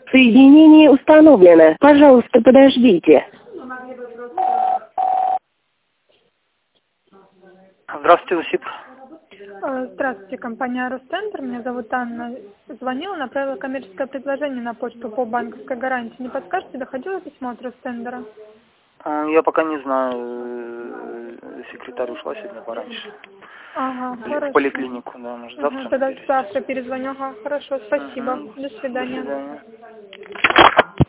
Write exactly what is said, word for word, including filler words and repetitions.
Соединение установлено. Пожалуйста, подождите. Здравствуйте, УСИП. Здравствуйте, компания Росцентр. Меня зовут Анна. Звонила, направила коммерческое предложение на почту по банковской гарантии. Не подскажете, доходило письмо от Росцентра? Я пока не знаю. Секретарь ушла сегодня пораньше. Ага, в хорошо. поликлинику, да, может завтра. Угу, тогда завтра перезвоню. Ага, хорошо, спасибо. Угу. До свидания. До свидания.